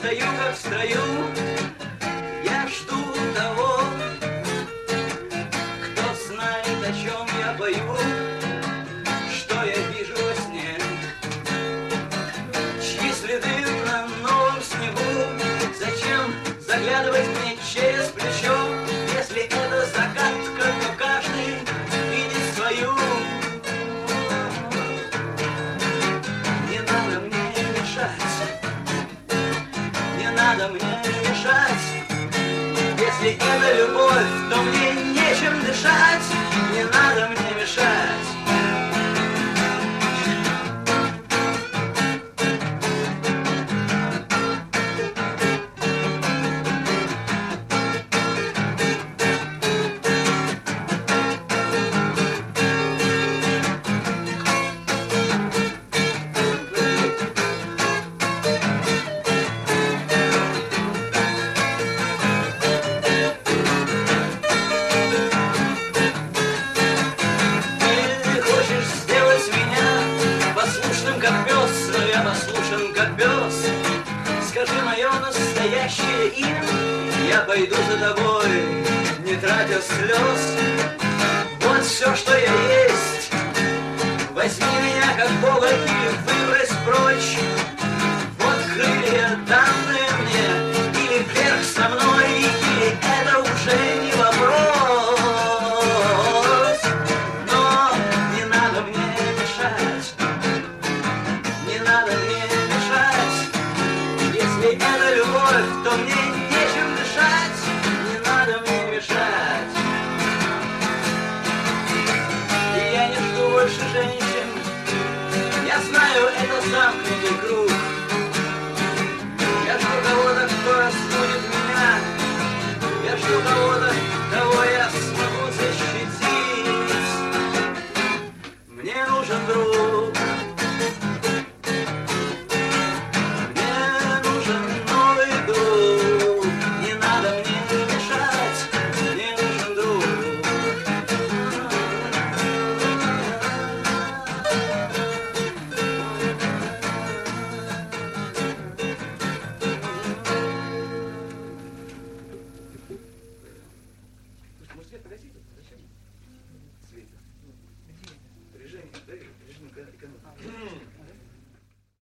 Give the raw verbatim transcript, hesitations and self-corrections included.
стою как в строю, я жду того, кто знает, о чем я пою, что я вижу во сне, чьи следы на новом снегу. Зачем заглядывать мне через плечо, если это загадка, то каждый видит свою. Не надо мне мешать, не надо мне мешать. Если это любовь, то мне нечем дышать. Не надо мне мешать. Скажи мое настоящее имя, я пойду за тобой, не тратя слез. Вот все, что я есть. Возьми меня как Бога и выбрось прочь. Вот крылья, данные мне, или вверх со мной, или это уже не вопрос. Но не надо мне мешать, не надо мне мешать. Если это любовь, то мне нечем дышать. Не надо мне мешать. И я не жду больше женщин. Я знаю, это замкнутый круг. Я жду кого-то, кто разбудит меня. Я жду кого-то, кого я смогу защитить. Мне нужен друг. Может, свет погасить? Зачем? Светит. Режим, режим экономики.